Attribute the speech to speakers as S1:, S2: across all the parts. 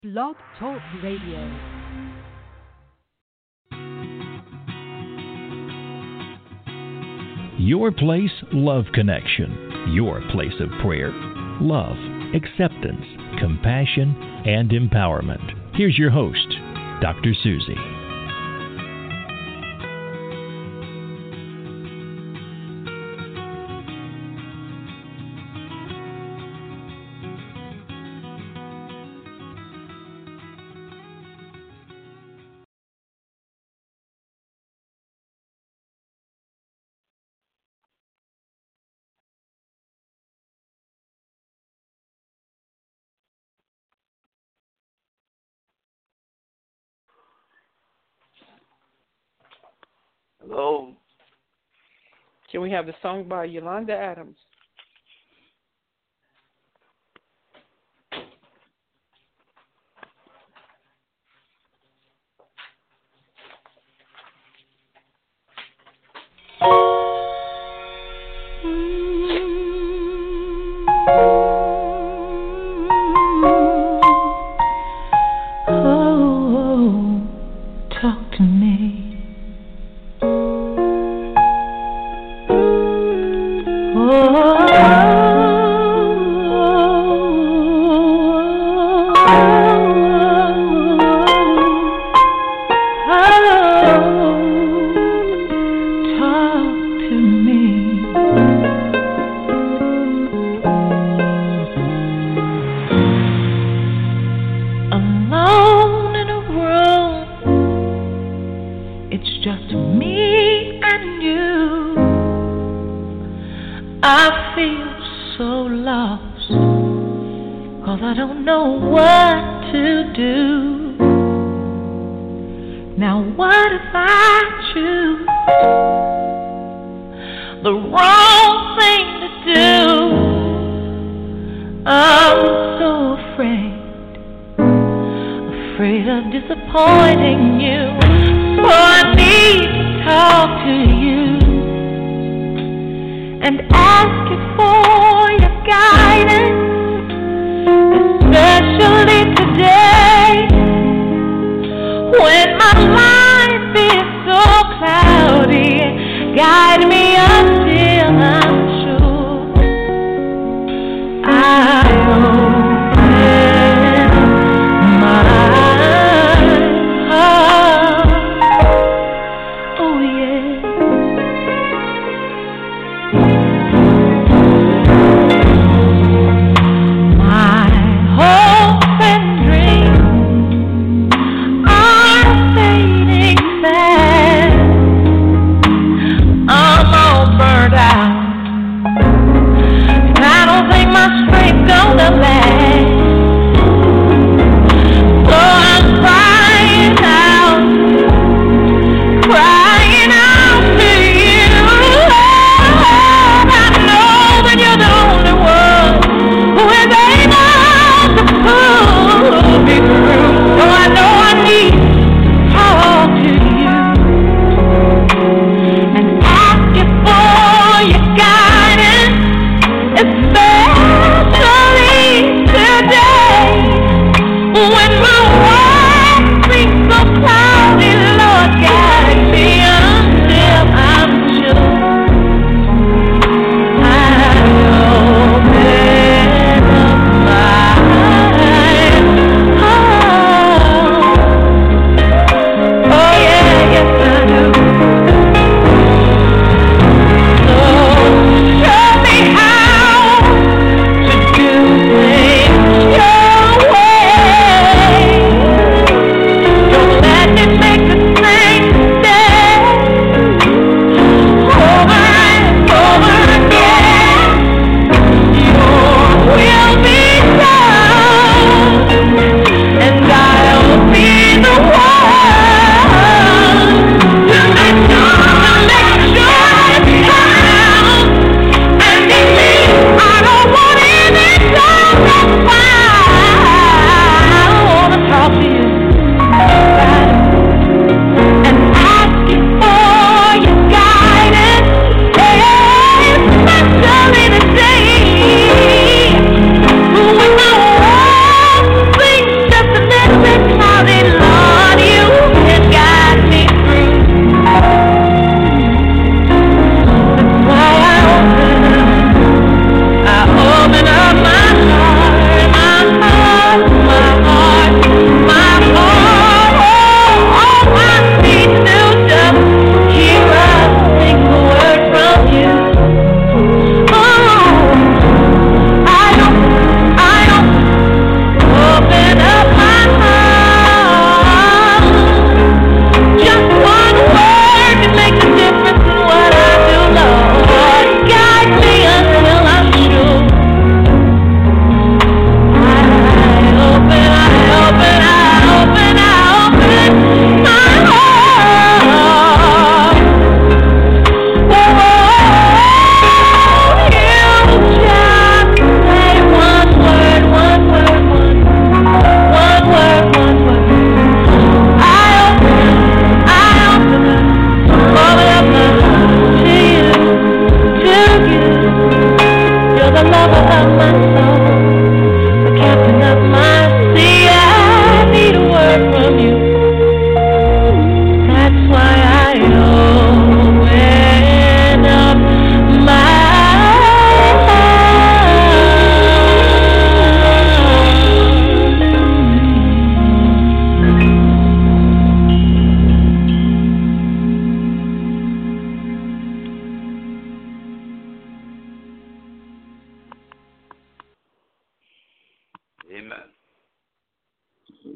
S1: Blog Talk Radio.
S2: Your Place Love Connection. Your place of prayer, love, acceptance, compassion, and empowerment. Here's your host, Dr. Susie.
S3: Hello. Can we have the song by Yolanda Adams?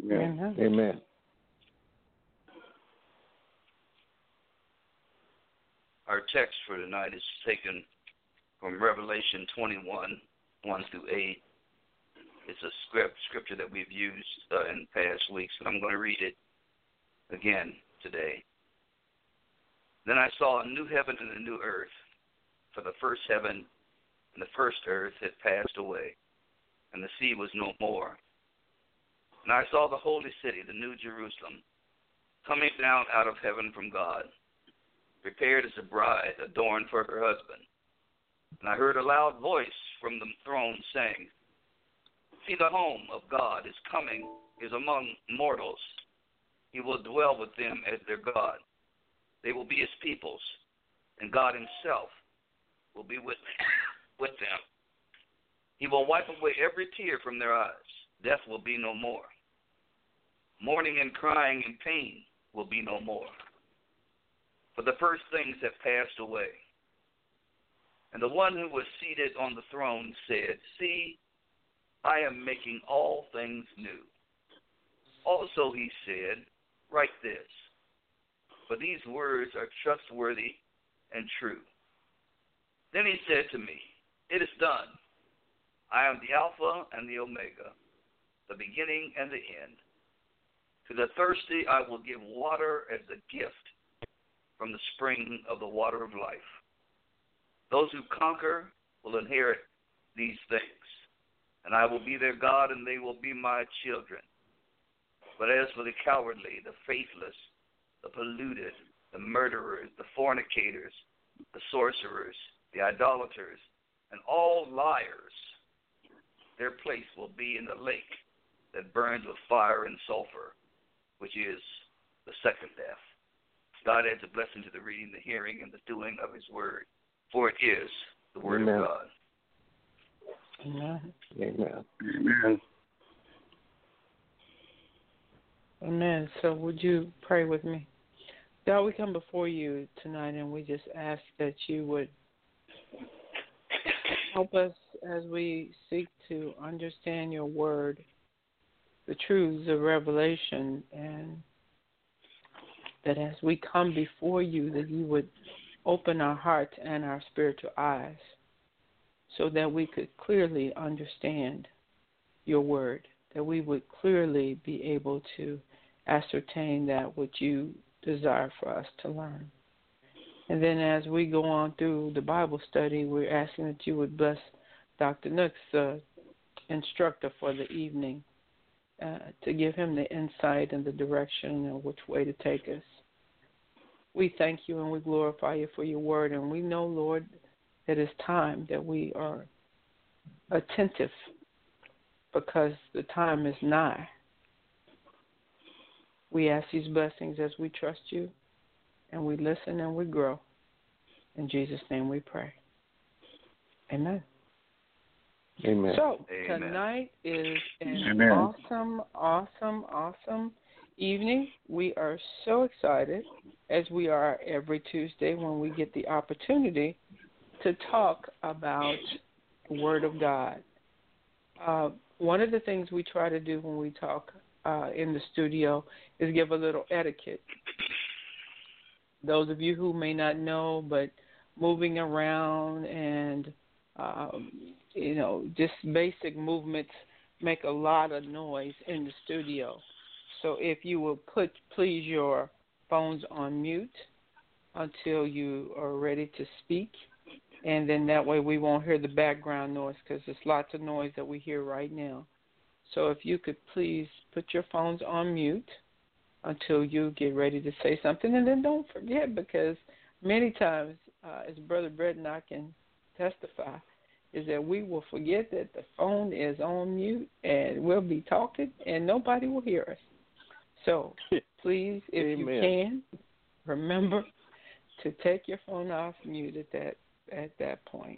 S3: Amen.
S4: Amen.
S5: Our text for tonight is taken from Revelation 21, 1 through 8. It's a scripture that we've used in past weeks, but I'm going to read it again today. Then I saw a new heaven and a new earth, for the first heaven and the first earth had passed away, and the sea was no more. And I saw the holy city, the new Jerusalem, coming down out of heaven from God, prepared as a bride adorned for her husband. And I heard a loud voice from the throne saying, See, the home of God is coming, is among mortals. He will dwell with them as their God. They will be his peoples, and God himself will be with them. He will wipe away every tear from their eyes. Death will be no more. Mourning and crying and pain will be no more. For the first things have passed away. And the one who was seated on the throne said, See, I am making all things new. Also he said, Write this, for these words are trustworthy and true. Then he said to me, It is done. I am the Alpha and the Omega, the beginning and the end. To the thirsty I will give water as a gift from the spring of the water of life. Those who conquer will inherit these things, and I will be their God, and they will be my children. But as for the cowardly, the faithless, the polluted, the murderers, the fornicators, the sorcerers, the idolaters, and all liars, their place will be in the lake that burns with fire and sulfur, which is the second death. God adds a blessing to the reading, the hearing, and the doing of his word, for it is the word
S4: Amen.
S5: of God.
S3: Amen.
S4: Amen.
S5: Amen.
S3: Amen. So would you pray with me? God, we come before you tonight, and we just ask that you would help us as we seek to understand your word, the truths of Revelation, and that as we come before you, that you would open our hearts and our spiritual eyes so that we could clearly understand your word, that we would clearly be able to ascertain that which you desire for us to learn. And then as we go on through the Bible study, we're asking that you would bless Dr. Nooks, the instructor for the evening, to give him the insight and the direction of which way to take us. We thank you and we glorify you for your word, and we know, Lord, that it's time that we are attentive because the time is nigh. We ask these blessings as we trust you, and we listen and we grow. In Jesus' name we pray. Amen.
S4: Amen.
S3: So
S5: Amen.
S3: tonight is an
S5: Amen.
S3: awesome evening. We are so excited, as we are every Tuesday when we get the opportunity to talk about the Word of God. One of the things we try to do when we talk in the studio is give a little etiquette. Those of you who may not know, but moving around and just basic movements make a lot of noise in the studio. So if you will put, please, your phones on mute until you are ready to speak, and then that way we won't hear the background noise because there's lots of noise that we hear right now. So if you could please put your phones on mute until you get ready to say something, and then don't forget, because many times, as Brother Brett and I can testify, is that we will forget that the phone is on mute and we'll be talking and nobody will hear us. So please, if you can, remember to take your phone off mute at that point.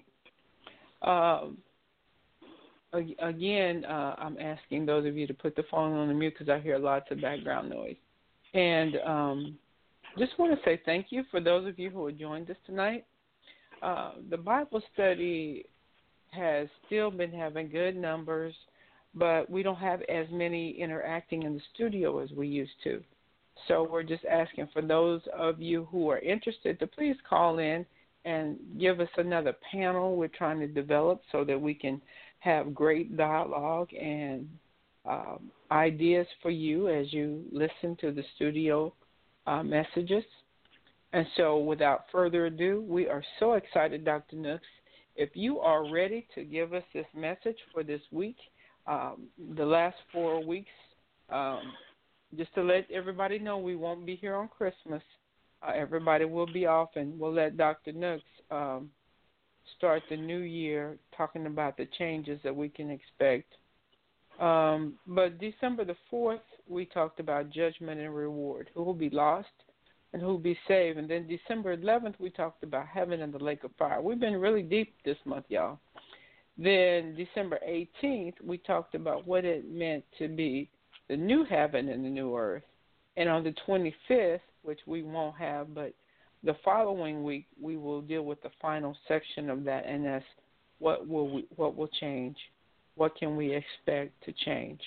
S3: Again, I'm asking those of you to put the phone on the mute because I hear lots of background noise. And just want to say thank you for those of you who have joined us tonight. The Bible study has still been having good numbers. but we don't have as many interacting in the studio as we used to. So we're just asking for those of you who are interested to please call in and give us another panel we're trying to develop so that we can have great dialogue and ideas for you as you listen to the studio messages. And so without further ado, we are so excited, Dr. Nooks. If you are ready to give us this message for this week, the last 4 weeks, just to let everybody know, we won't be here on Christmas. Everybody will be off, and we'll let Dr. Nooks start the new year talking about the changes that we can expect. But December the 4th, we talked about judgment and reward, who will be lost and who will be saved. And then December 11th, we talked about heaven and the lake of fire. We've been really deep this month, y'all. Then December 18th, we talked about what it meant to be the new heaven and the new earth. And on the 25th, which we won't have, but the following week, we will deal with the final section of that, and that's what will change. What can we expect to change?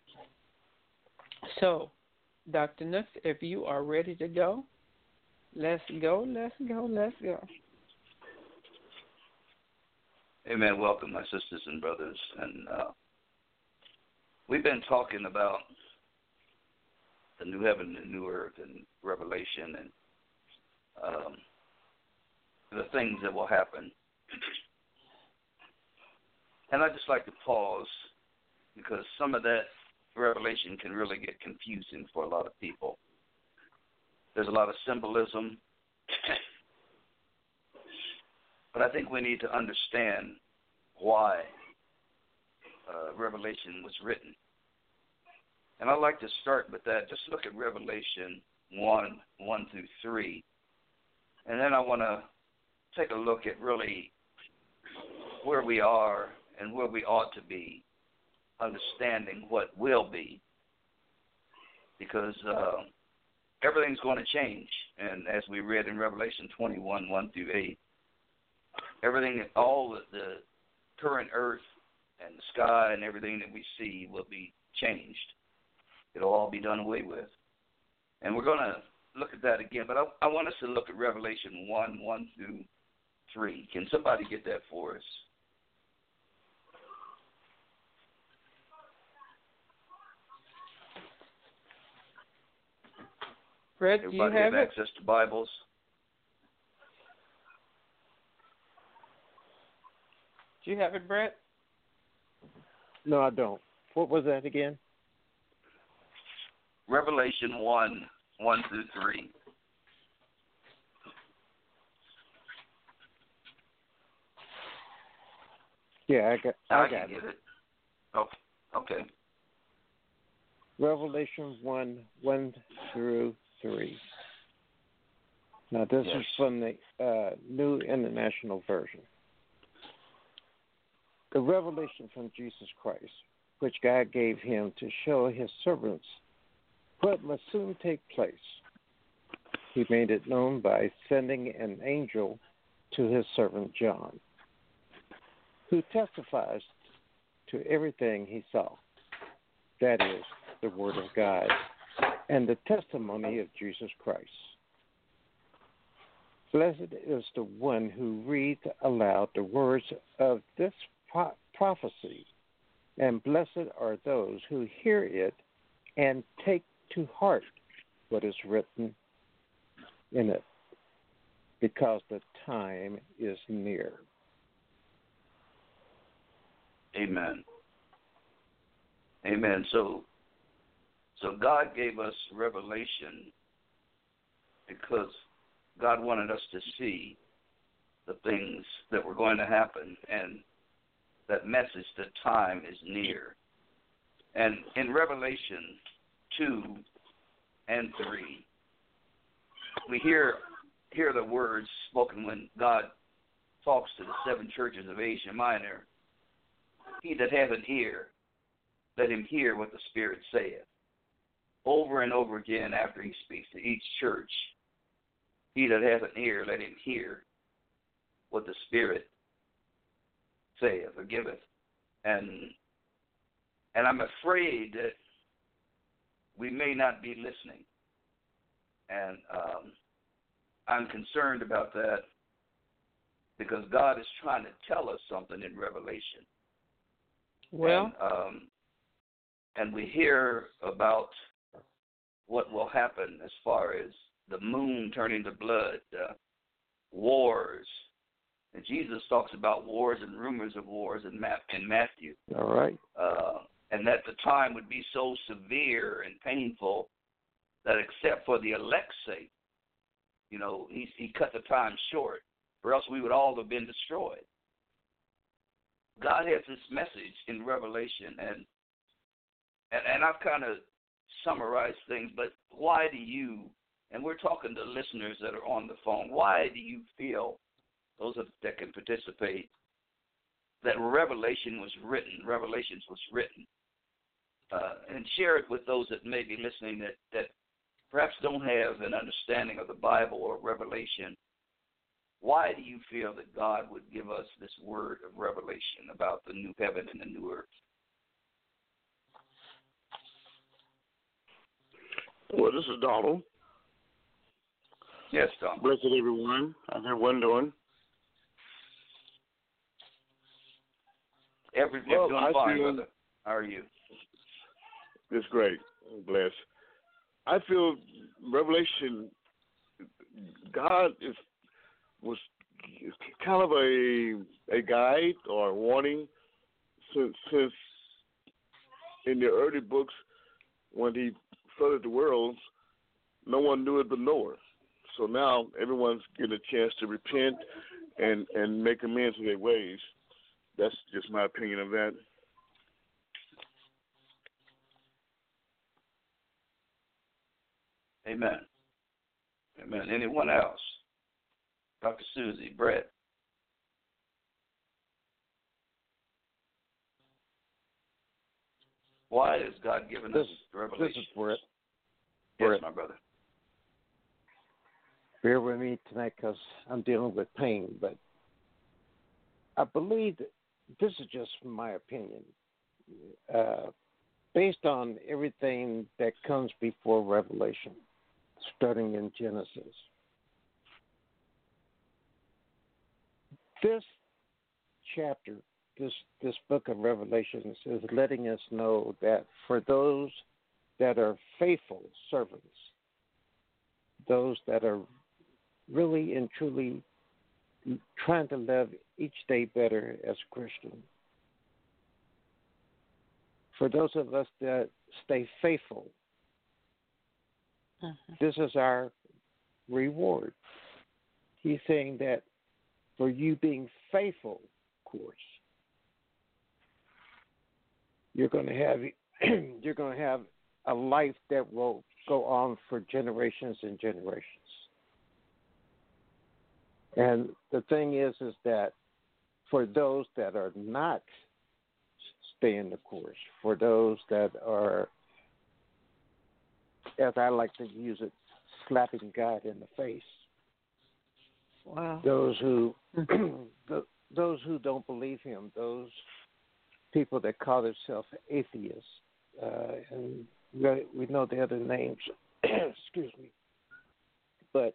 S3: So, Dr. Nooks, if you are ready to go, let's go.
S5: Amen. Welcome, my sisters and brothers. And we've been talking about the new heaven and new earth and Revelation and the things that will happen. And I'd just like to pause because some of that Revelation can really get confusing for a lot of people. There's a lot of symbolism. But I think we need to understand why Revelation was written. And I'd like to start with that. Just look at Revelation 1 through 3. And then I want to take a look at really where we are and where we ought to be, understanding what will be. Because everything's going to change. And as we read in Revelation 21, 1 through 8, everything, all the current earth and the sky and everything that we see will be changed. It'll all be done away with. And we're going to look at that again, but I want us to look at Revelation 1 through 3. Can somebody get that for us?
S3: Brett, do you have it?
S5: Access to Bibles?
S3: Do you have it, Brett?
S4: No, I don't. What was that again?
S5: Revelation 1 through 3.
S4: Yeah, I got
S5: it. Oh, okay.
S4: Revelation 1 through 3. Now, this is from the New International Version. The revelation from Jesus Christ, which God gave him to show his servants what must soon take place. He made it known by sending an angel to his servant John, who testifies to everything he saw, that is, the Word of God and the testimony of Jesus Christ. Blessed is the one who reads aloud the words of this prophecy, and blessed are those who hear it and take to heart what is written in it, because the time is near.
S5: Amen. Amen. So God gave us revelation because God wanted us to see the things that were going to happen, and that message that time is near. And in Revelation 2 and 3, we hear the words spoken when God talks to the 7 churches of Asia Minor. He that hath an ear, let him hear what the Spirit saith. Over and over again after he speaks to each church, he that hath an ear, let him hear what the Spirit saith or giveth. And And I'm afraid that we may not be listening. And I'm concerned about that because God is trying to tell us something in Revelation.
S3: Well,
S5: and we hear about what will happen as far as the moon turning to blood, wars. And Jesus talks about wars and rumors of wars in Matthew.
S4: All right.
S5: And that the time would be so severe and painful that except for the elect's sake, you know, he cut the time short, or else we would all have been destroyed. God has this message in Revelation, and I've kind of summarized things, but why do you, and we're talking to listeners that are on the phone, why do you feel, those that can participate, that Revelations was written? And share it with those that may be listening that perhaps don't have an understanding of the Bible or Revelation. Why do you feel that God would give us this word of revelation about the new heaven and the new earth?
S6: Well, this is Donald.
S5: Yes, Donald.
S6: Blessed everyone. How's everyone doing?
S5: Everything's doing fine, brother. How are you?
S6: It's great. I'm blessed. I feel Revelation, God was kind of a guide or a warning since in the early books when he flooded the world, no one knew it but Noah. So now everyone's getting a chance to repent and make amends for their ways. That's just my opinion of that.
S5: Amen. Amen. Anyone else? Dr. Susie, Brett. Why has God given us revelation?
S4: This is Brett.
S5: Yes,
S4: Brett.
S5: my brother.
S4: Bear with me tonight because I'm dealing with pain, but I believe that this is just my opinion. Based on everything that comes before Revelation, starting in Genesis, this chapter, this book of Revelations is letting us know that for those that are faithful servants, those that are really and truly trying to live each day better as Christians, for those of us that stay faithful, this is our reward. He's saying that for you being faithful, of course, you're going to have a life that will go on for generations and generations. And the thing is that for those that are not staying the course, for those that are, as I like to use it, slapping God in the face.
S3: wow.
S4: Those who those who don't believe him, those people that call themselves atheists, and we know the other names. Excuse me, but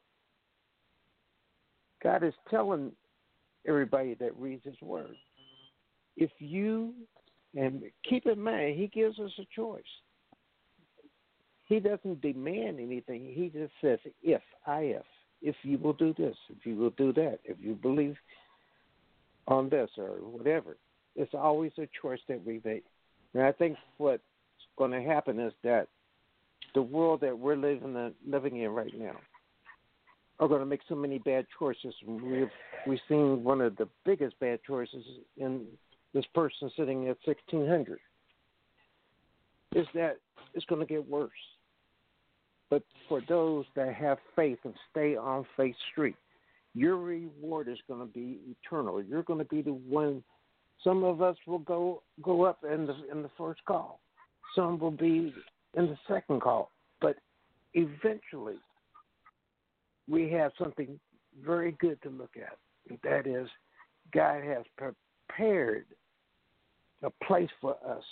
S4: God is telling everybody that reads his word, if you, and keep in mind, he gives us a choice. He doesn't demand anything. He just says, if you will do this, if you will do that, if you believe on this or whatever. It's always a choice that we make. And I think what's going to happen is that the world that we're living in right now are going to make so many bad choices. We've seen one of the biggest bad choices in this person sitting at 1600 is that it's going to get worse. But for those that have faith and stay on Faith Street, your reward is going to be eternal. You're going to be the one. Some of us will go up in the first call. Some will be in the second call. But eventually, we have something very good to look at. And that is, God has prepared a place for us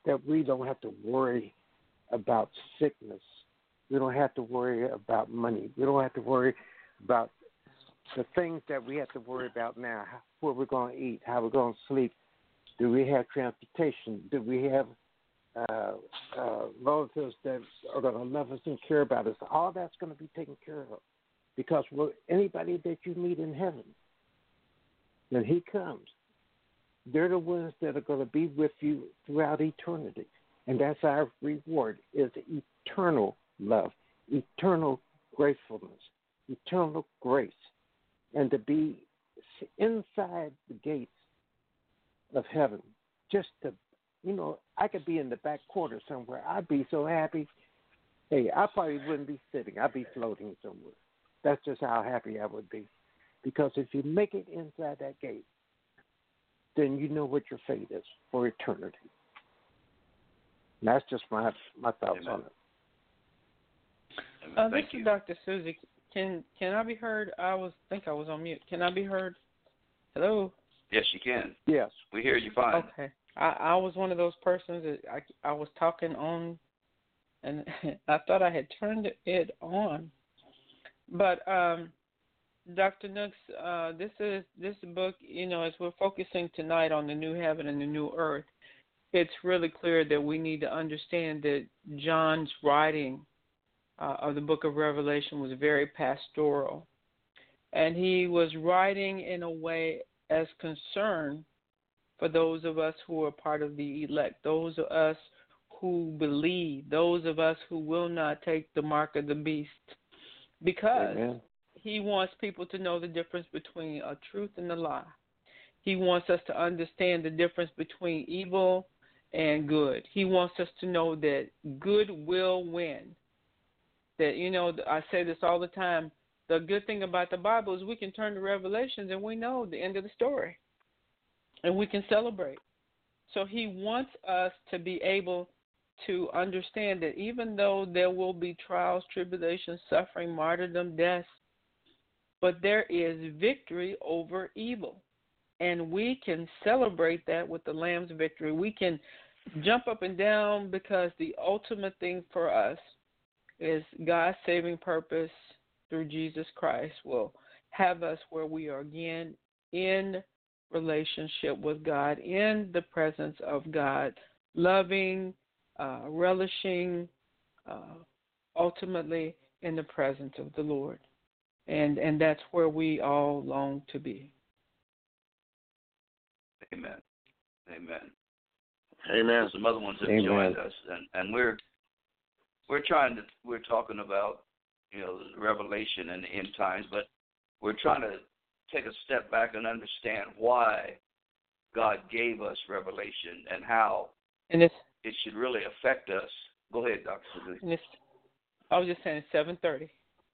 S4: that we don't have to worry about sickness. We don't have to worry about money. We don't have to worry about the things that we have to worry about now, what we're going to eat, how we're going to sleep. Do we have transportation? Do we have relatives that are going to love us and care about us? All that's going to be taken care of. Because anybody that you meet in heaven, when he comes, they're the ones that are going to be with you throughout eternity. And that's our reward, is eternal love, eternal gratefulness, eternal grace. And to be inside the gates of heaven, just to, I could be in the back quarter somewhere. I'd be so happy. Hey, I probably wouldn't be sitting. I'd be floating somewhere. That's just how happy I would be. Because if you make it inside that gate, then you know what your fate is for eternity. And that's just my thoughts
S5: Amen.
S4: on it.
S3: This is Dr. Susie. Can I be heard? I think I was on mute. Can I be heard? Hello?
S5: Yes, you can.
S4: Yes.
S5: We hear you fine.
S3: Okay. I was one of those persons that I was talking on, and I thought I had turned it on. But Dr. Nooks, this book, as we're focusing tonight on the new heaven and the new earth, it's really clear that we need to understand that John's writing of the book of Revelation was very pastoral. And he was writing in a way as concern for those of us who are part of the elect, those of us who believe, those of us who will not take the mark of the beast. Because
S4: Amen.
S3: he wants people to know the difference between a truth and a lie. He wants us to understand the difference between evil and good. He wants us to know that good will win. That, I say this all the time, the good thing about the Bible is we can turn to Revelations and we know the end of the story. And we can celebrate. So he wants us to be able to understand that even though there will be trials, tribulations, suffering, martyrdom, death, but there is victory over evil. And we can celebrate that with the Lamb's victory. We can jump up and down because the ultimate thing for us is God's saving purpose through Jesus Christ will have us where we are again in relationship with God, in the presence of God, loving, relishing, ultimately in the presence of the Lord. And that's where we all long to be.
S5: Amen. Amen.
S6: Amen.
S5: Some other ones have
S4: Amen.
S5: joined us, and we're talking about Revelation and the end times, but we're trying to take a step back and understand why God gave us revelation and how it should really affect us. Go ahead, Dr. Suzuki.
S3: I was just saying it's 7:30.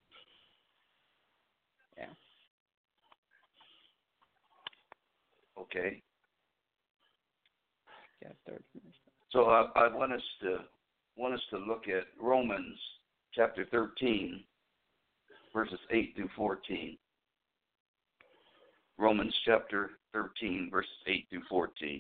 S3: Yeah.
S5: Okay.
S3: Yeah, 30 minutes.
S5: So I want us to look at Romans chapter 13, verses 8 through 14. Romans chapter 13, verses 8 through 14.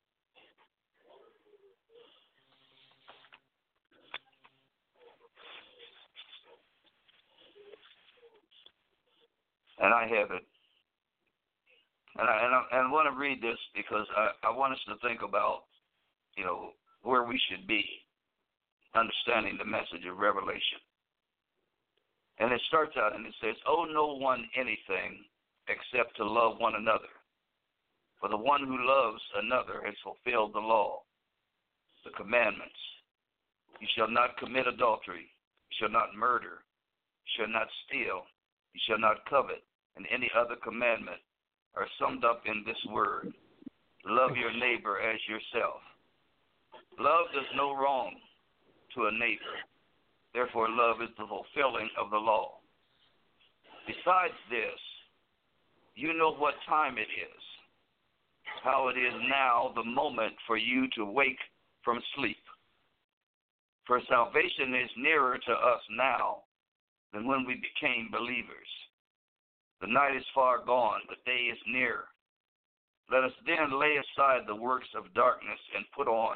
S5: And I have it. And I want to read this because I want us to think about, where we should be, understanding the message of Revelation. And it starts out and it says, "Owe no one anything except to love one another. For the one who loves another has fulfilled the law, the commandments. You shall not commit adultery. You shall not murder. You shall not steal. You shall not covet. And any other commandment are summed up in this word: love your neighbor as yourself. Love does no wrong to a neighbor. Therefore, love is the fulfilling of the law. Besides this, you know what time it is, how it is now the moment for you to wake from sleep. For salvation is nearer to us now than when we became believers. The night is far gone, the day is near. Let us then lay aside the works of darkness and put on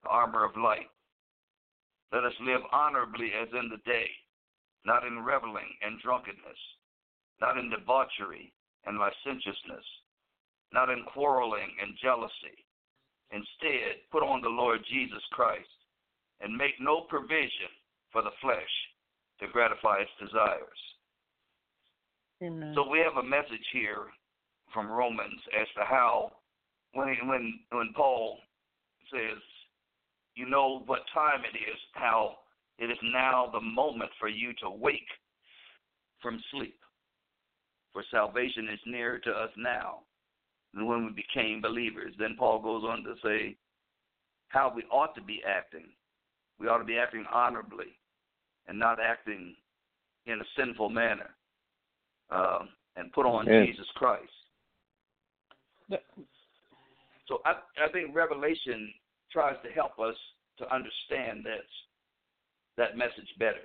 S5: the armor of light. Let us live honorably as in the day, not in reveling and drunkenness, not in debauchery and licentiousness, not in quarreling and jealousy. Instead, put on the Lord Jesus Christ and make no provision for the flesh to gratify its desires.
S3: Amen.
S5: So we have a message here from Romans as to how, when Paul says, you know what time it is, how it is now the moment for you to wake from sleep. For salvation is nearer to us now than when we became believers. Then Paul goes on to say how we ought to be acting. We ought to be acting honorably and not acting in a sinful manner, and put on Jesus Christ. So I think Revelation tries to help us to understand that message better.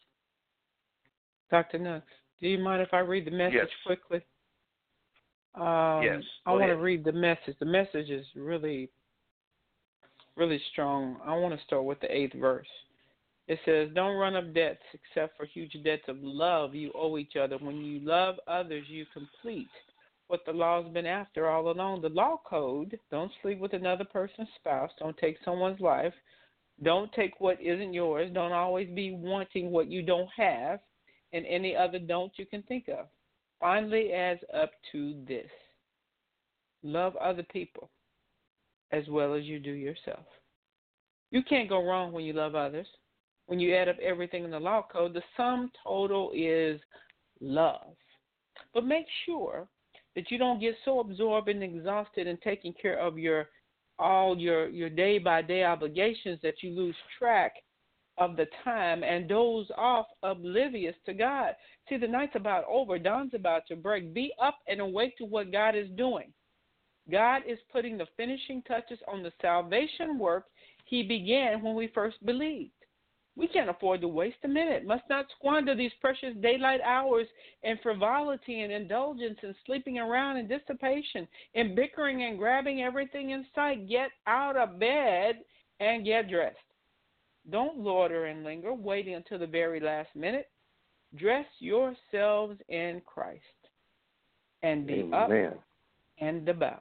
S3: Dr. Nux, do you mind if I read the message quickly?
S5: Yes.
S3: I want to read the message. The message is really, really strong. I want to start with the 8th verse. It says, don't run up debts except for huge debts of love you owe each other. When you love others, you complete what the law's been after all along. The law code: don't sleep with another person's spouse, don't take someone's life, don't take what isn't yours, don't always be wanting what you don't have, and any other don't you can think of. Finally adds up to this: love other people as well as you do yourself. You can't go wrong when you love others. When you add up everything in the law code, the sum total is love. But make sure that you don't get so absorbed and exhausted in taking care of your day-by-day obligations that you lose track of the time and doze off oblivious to God. See, the night's about over. Dawn's about to break. Be up and awake to what God is doing. God is putting the finishing touches on the salvation work He began when we first believed. We can't afford to waste a minute. Must not squander these precious daylight hours in frivolity and indulgence and sleeping around and dissipation and bickering and grabbing everything in sight. Get out of bed and get dressed. Don't loiter and linger, waiting until the very last minute. Dress yourselves in Christ and be up and about.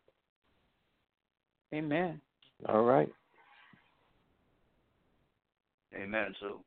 S3: Amen.
S4: All right.
S5: Amen. So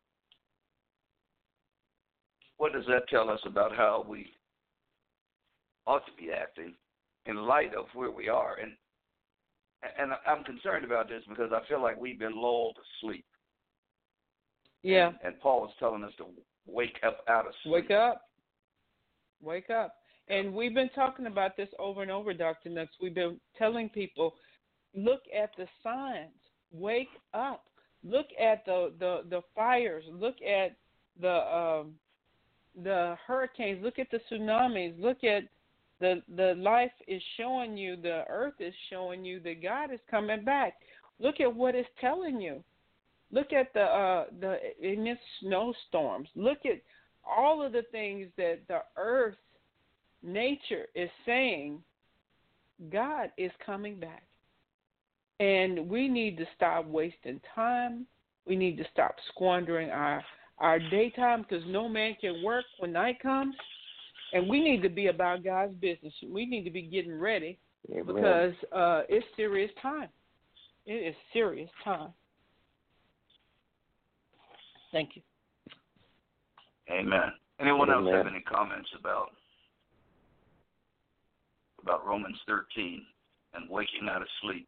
S5: what does that tell us about how we ought to be acting in light of where we are? And I'm concerned about this because I feel like we've been lulled to sleep.
S3: Yeah.
S5: And Paul is telling us to wake up out of sleep.
S3: Wake up. Wake up. And we've been talking about this over and over, Dr. Nux. We've been telling people, look at the signs. Wake up. Look at the fires. Look at the hurricanes. Look at the tsunamis. Look at the life is showing you. The earth is showing you that God is coming back. Look at what it's telling you. Look at the immense snowstorms. Look at all of the things that the earth, nature is saying. God is coming back. And we need to stop wasting time. We need to stop squandering our daytime, because no man can work when night comes. And we need to be about God's business. We need to be getting ready. Amen. Because it's serious time. It is serious time. Thank you.
S5: Amen. Anyone else have any comments about Romans 13 and waking out of sleep?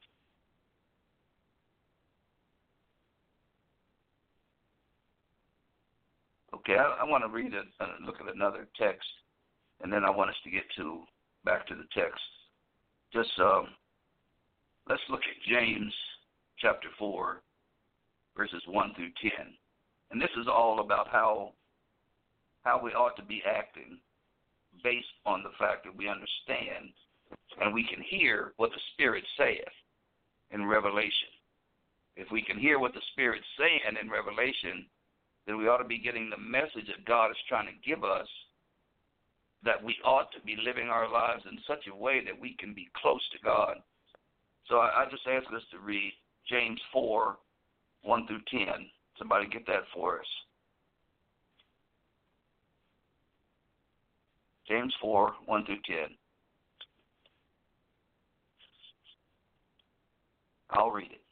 S5: Okay, I want to read it and look at another text, and then I want us to get back to the text. Just let's look at James chapter 4, verses 1 through 10. And this is all about how we ought to be acting based on the fact that we understand and we can hear what the Spirit saith in Revelation. If we can hear what the Spirit's saying in Revelation, then we ought to be getting the message that God is trying to give us, that we ought to be living our lives in such a way that we can be close to God. So I just ask us to read James 4, 1 through 10. Somebody get that for us. James 4, 1 through 10. I'll read it.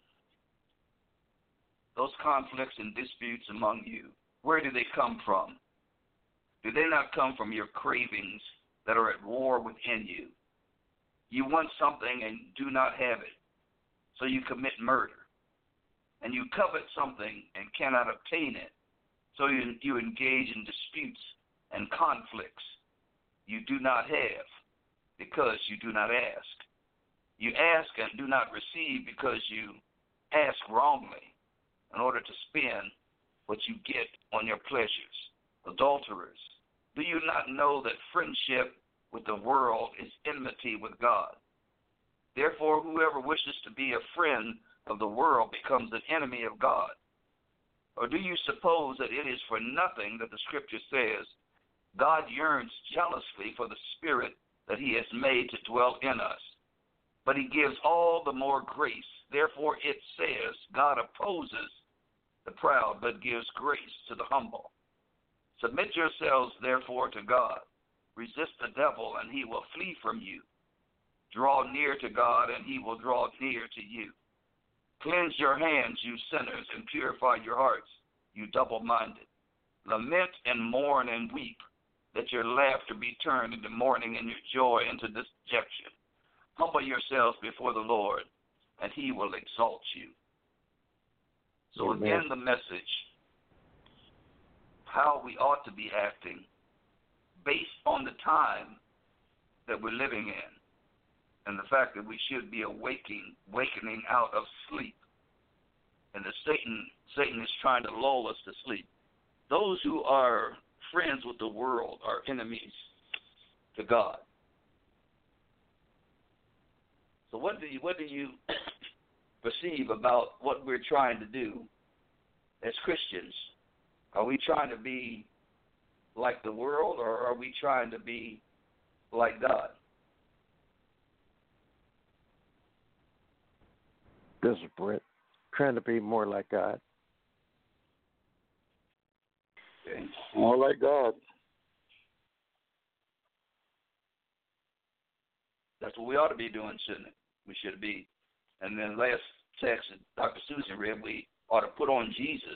S5: Those conflicts and disputes among you, where do they come from? Do they not come from your cravings that are at war within you? You want something and do not have it, so you commit murder. And you covet something and cannot obtain it, so you engage in disputes and conflicts. You do not have, because you do not ask. You ask and do not receive because you ask wrongly, in order to spend what you get on your pleasures. Adulterers, do you not know that friendship with the world is enmity with God? Therefore, whoever wishes to be a friend of the world becomes an enemy of God. Or do you suppose that it is for nothing that the Scripture says, God yearns jealously for the Spirit that he has made to dwell in us, but he gives all the more grace. Therefore it says, God opposes the proud, but gives grace to the humble. Submit yourselves, therefore, to God. Resist the devil, and he will flee from you. Draw near to God, and he will draw near to you. Cleanse your hands, you sinners, and purify your hearts, you double-minded. Lament and mourn and weep, that your laughter be turned into mourning and your joy into dejection. Humble yourselves before the Lord, and he will exalt you. So again, the message, how we ought to be acting based on the time that we're living in, and the fact that we should be awakening out of sleep. And that Satan is trying to lull us to sleep. Those who are friends with the world are enemies to God. So what do you perceive about what we're trying to do as Christians? Are we trying to be like the world, or are we trying to be like God?
S4: This is Brent. Trying to be more like God.
S5: Okay.
S6: More like God.
S5: That's what we ought to be doing, shouldn't it? We should be. And then last text that Dr. Susan read, we ought to put on Jesus,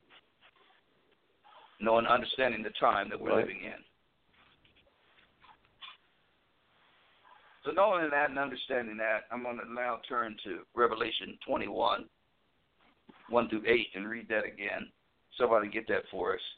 S5: knowing, understanding the time that we're living in. So knowing that and understanding that, I'm going to now turn to Revelation 21, 1 through 8, and read that again. Somebody get that for us.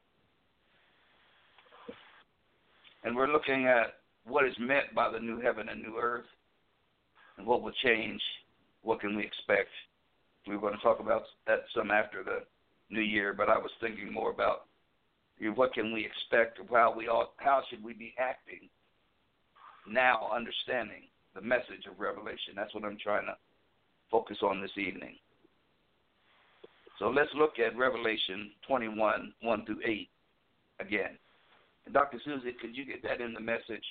S5: And we're looking at what is meant by the new heaven and new earth, and what will change, what can we expect. We're going to talk about that some after the new year, but I was thinking more about what can we expect, how should we be acting now, understanding the message of Revelation. That's what I'm trying to focus on this evening. So let's look at Revelation 21, 1 through 8 again. And Dr. Susie, could you get that in the message?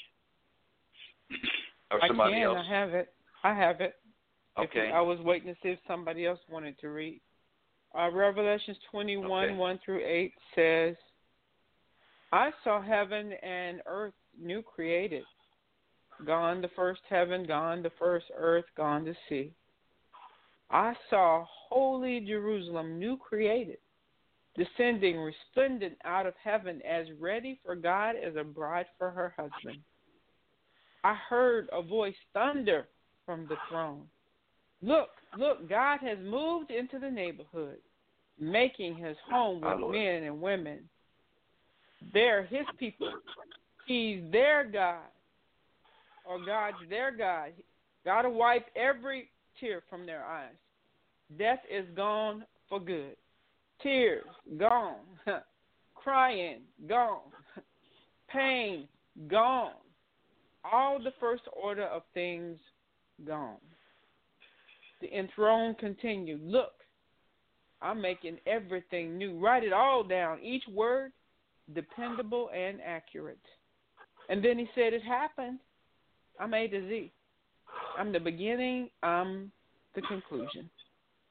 S5: Or somebody else?
S3: I have it.
S5: Okay.
S3: I was waiting to see if somebody else wanted to read. Revelations 21, 1 through 8 says, I saw heaven and earth new created. Gone the first heaven, gone the first earth, gone the sea. I saw holy Jerusalem new created, descending resplendent out of heaven, as ready for God as a bride for her husband. I heard a voice thunder from the throne. Look, God has moved into the neighborhood, making his home with men and women. They're his people. He's their God, or God's their God. God will wipe every tear from their eyes. Death is gone for good. Tears, gone. Crying, gone. Pain, gone. All the first order of things, gone. The enthroned continued, look, I'm making everything new. Write it all down, each word dependable and accurate. And then he said, it happened. I'm A to Z. I'm the beginning, I'm the conclusion.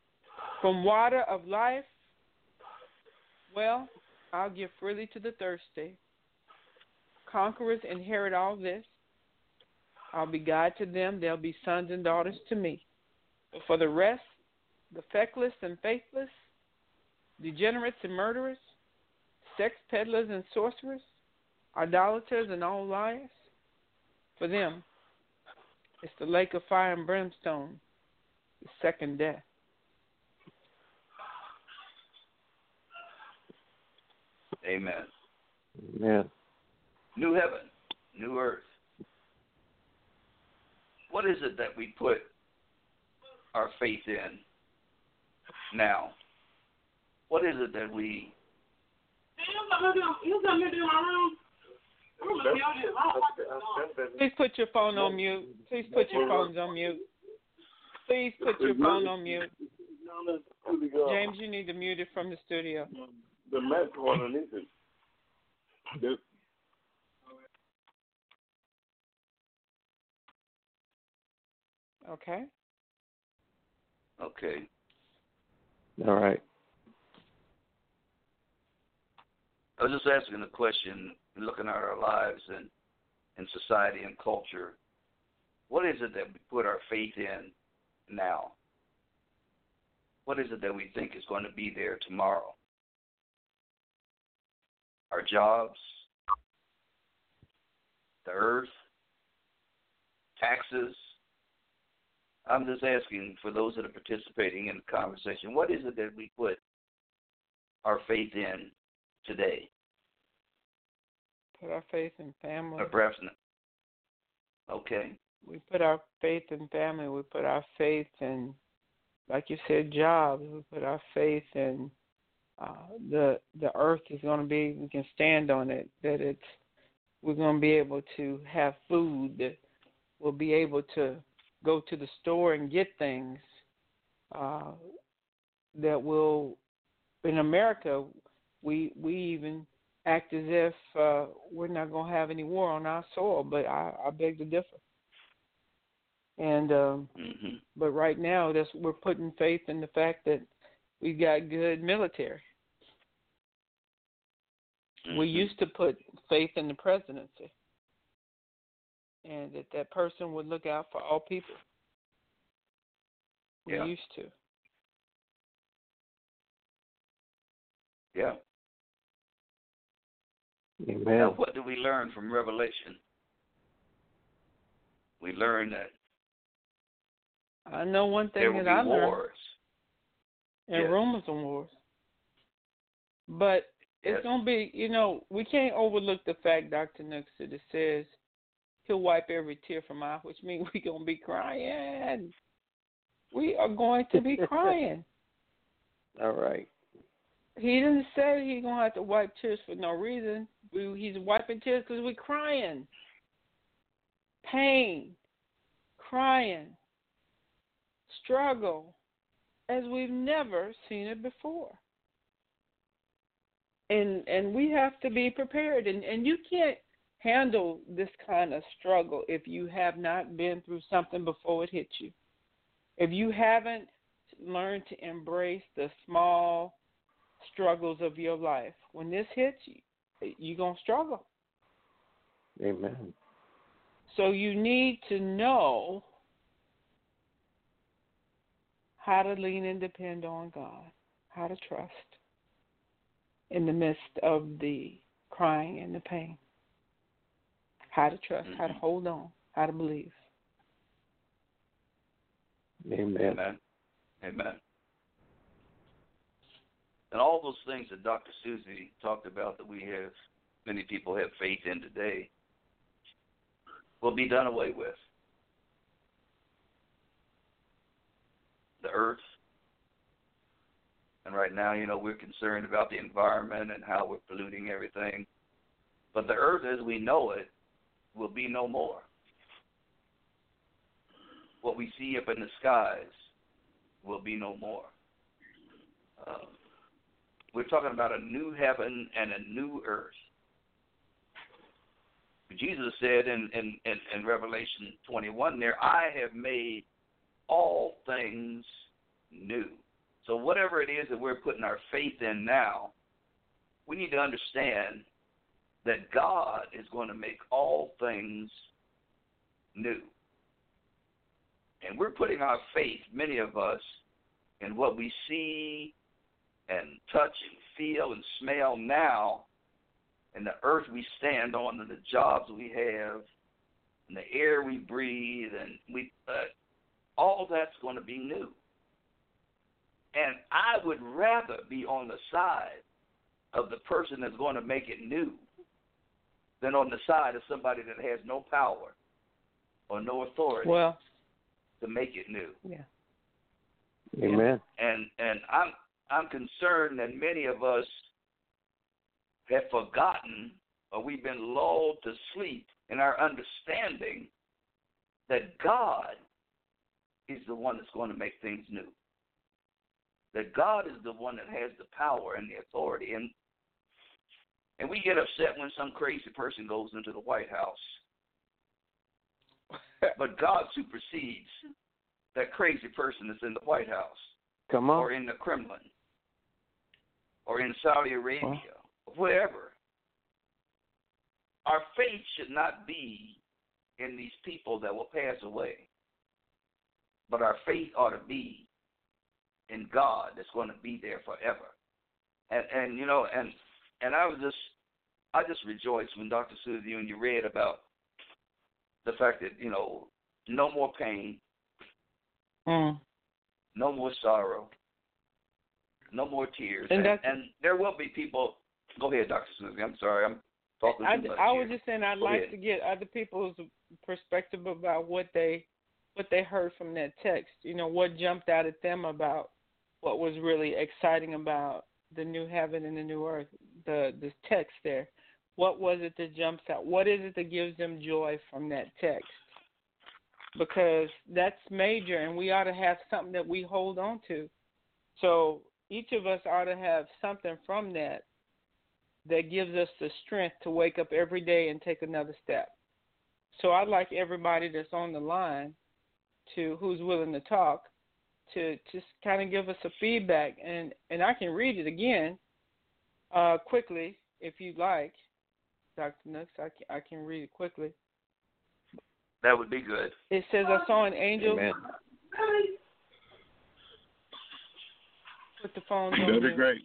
S3: From water of life, well, I'll give freely to the thirsty. Conquerors inherit all this. I'll be God to them. They'll be sons and daughters to me. But for the rest, the feckless and faithless, degenerates and murderers, sex peddlers and sorcerers, idolaters and all liars, for them, it's the lake of fire and brimstone, the second death.
S5: Amen.
S4: Amen.
S5: New heaven, new earth. What is it that we put our faith in now? What is it that we...
S3: Please put your phone on mute. Please put your phones on mute. Please put your phone on mute. James, you need to mute it from the studio.
S6: The mat underneath it.
S3: Okay.
S5: Okay.
S4: All right.
S5: I was just asking a question, looking at our lives and society and culture. What is it that we put our faith in now? What is it that we think is going to be there tomorrow? Our jobs, the earth, taxes. I'm just asking for those that are participating in the conversation, what is it that we put our faith in today?
S3: Put our faith in family.
S5: Or perhaps not. Okay.
S3: We put our faith in family. We put our faith in, like you said, jobs. We put our faith in the earth is going to be, we can stand on it, that we're going to be able to have food, that we'll be able to go to the store and get things that will, in America, we even act as if we're not going to have any war on our soil, but I beg to differ. And but right now, we're putting faith in the fact that we've got good military. We used to put faith in the presidency, and that person would look out for all people. We used to.
S5: Yeah.
S4: Amen.
S5: Now, what do we learn from Revelation? We learn that
S3: I know one thing
S5: there will
S3: that I
S5: be
S3: learned.
S5: wars.
S3: And rumors of wars. But it's going to be, we can't overlook the fact, Dr. Nux, that it says he'll wipe every tear from our eye, which means we're going to be crying. We are going to be crying.
S4: All right.
S3: He didn't say he's going to have to wipe tears for no reason. He's wiping tears because we're crying. Pain, crying, struggle, as we've never seen it before. And we have to be prepared. And you can't handle this kind of struggle if you have not been through something before it hits you. If you haven't learned to embrace the small struggles of your life, when this hits you, you're going to struggle.
S4: Amen.
S3: So you need to know how to lean and depend on God, how to trust in the midst of the crying and the pain, how to trust, how to hold on, how to believe.
S4: Amen.
S5: Amen. Amen. And all those things that Dr. Susie talked about that many people have faith in today, will be done away with. The earth. And right now, we're concerned about the environment and how we're polluting everything. But the earth as we know it will be no more. What we see up in the skies will be no more. We're talking about a new heaven and a new earth. Jesus said in Revelation 21 there, I have made all things new. So whatever it is that we're putting our faith in now, we need to understand that God is going to make all things new. And we're putting our faith, many of us, in what we see and touch and feel and smell now, and the earth we stand on, and the jobs we have, and the air we breathe, and all that's going to be new. And I would rather be on the side of the person that's going to make it new than on the side of somebody that has no power or no authority to make it new.
S3: Yeah.
S4: Amen.
S5: And I'm concerned that many of us have forgotten, or we've been lulled to sleep in our understanding that God is the one that's going to make things new. That God is the one that has the power and the authority. And we get upset when some crazy person goes into the White House. But God supersedes that crazy person that's in the White House.
S4: Come on.
S5: Or in the Kremlin. Or in Saudi Arabia. Wherever. Our faith should not be in these people that will pass away. But our faith ought to be in God that's going to be there forever. And you know, and I just rejoiced when Dr. Susie, you read about the fact that, you know, no more pain, no more sorrow, no more tears. And there will be people. Go ahead, Dr. Susie. I'm sorry. I'm talking too much.
S3: I was just saying I'd like to get other people's perspective about what they heard from that text. You know, what jumped out at them about what was really exciting about the new heaven and the new earth, this text there. What was it that jumps out? What is it that gives them joy from that text? Because that's major, and we ought to have something that we hold on to. So each of us ought to have something from that gives us the strength to wake up every day and take another step. So I'd like everybody that's on the line, who's willing to talk, to just kind of give us a feedback, and I can read it again quickly if you'd like, Dr. Nooks. I can read it quickly.
S5: That would be good.
S3: It says, I saw an angel.
S4: Amen.
S3: Put the phone on.
S6: That'd be great.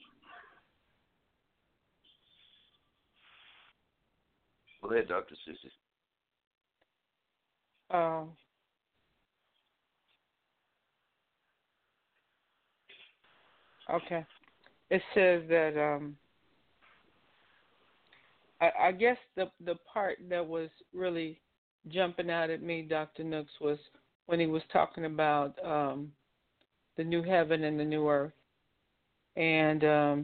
S5: Go ahead, Dr. Susie.
S3: Okay. It says that I guess the part that was really jumping out at me, Dr. Nooks, was when he was talking about the new heaven and the new earth. And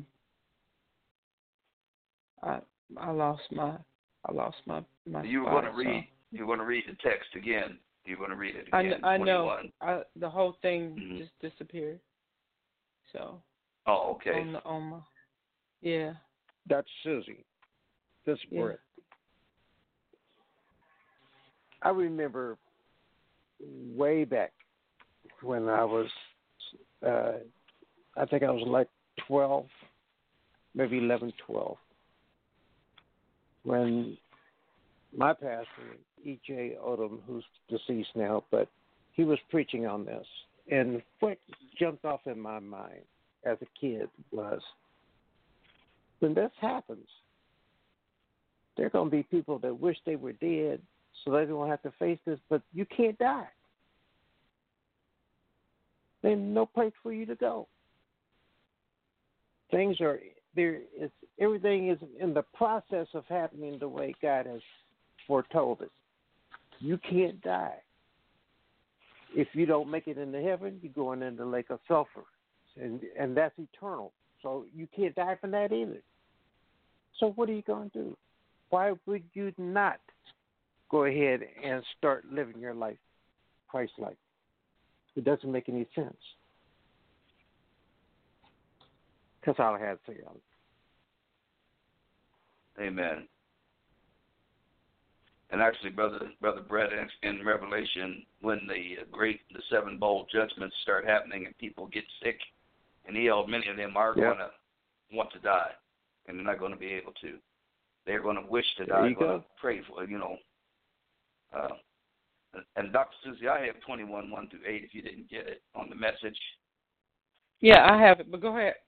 S3: I lost my
S5: You were going to read. You're going to read the text again. You're going to read it again.
S3: I know. The whole thing just disappeared. So.
S5: Oh, okay.
S3: Yeah.
S4: Dr. Susie, this is Brett. I remember way back when I was, I think I was like 12, maybe 11, 12, when my pastor, E.J. Odom, who's deceased now, but he was preaching on this. And what jumped off in my mind as a kid was, when this happens, there are going to be people that wish they were dead so they don't have to face this, but you can't die. There's no place for you to go. Things are there. Everything is in the process of happening the way God has foretold it. You can't die. If you don't make it into heaven, you're going in the lake of sulfur, and that's eternal. So you can't die from that either. So what are you going to do? Why would you not go ahead and start living your life Christ-like? It doesn't make any sense. That's all I had to say on it.
S5: Amen. And actually, Brother Brett, in Revelation, when the seven bowl judgments start happening and people get sick And many of them are going to want to die, and they're not going to be able to. They're going to wish to die. They're going to pray for, and Dr. Susie, I have 21, 1 through 8, if you didn't get it on the message.
S3: Yeah, I have it, but go ahead.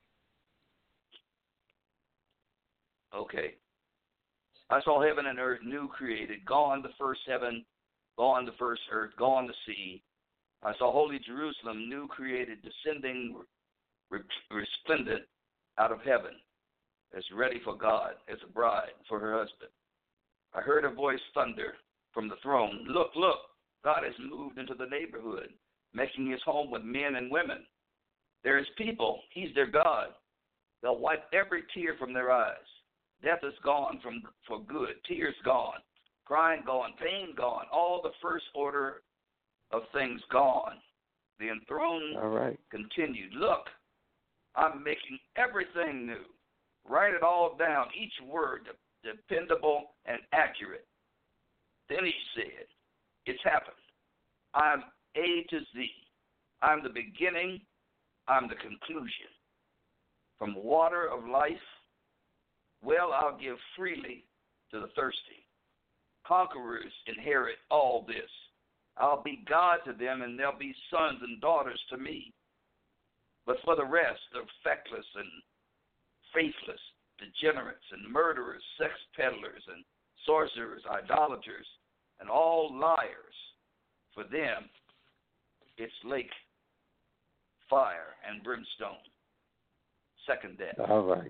S5: Okay. I saw heaven and earth new created, gone the first heaven, gone the first earth, gone the sea. I saw holy Jerusalem new created, descending resplendent out of heaven, as ready for God, as a bride for her husband. I heard a voice thunder from the throne, look, look, God has moved into the neighborhood, making his home with men and women. They're his people. He's their God. They'll wipe every tear from their eyes. Death is gone for good. Tears gone. Crying gone. Pain gone. All the first order of things gone. The enthroned continued. Look, I'm making everything new. Write it all down, each word dependable and accurate. Then he said, it's happened. I'm A to Z. I'm the beginning. I'm the conclusion. From water of life, well, I'll give freely to the thirsty. Conquerors inherit all this. I'll be God to them, and they'll be sons and daughters to me. But for the rest, they're feckless and faithless, degenerates and murderers, sex peddlers and sorcerers, idolaters, and all liars. For them, it's lake, fire, and brimstone. Second death.
S4: All right.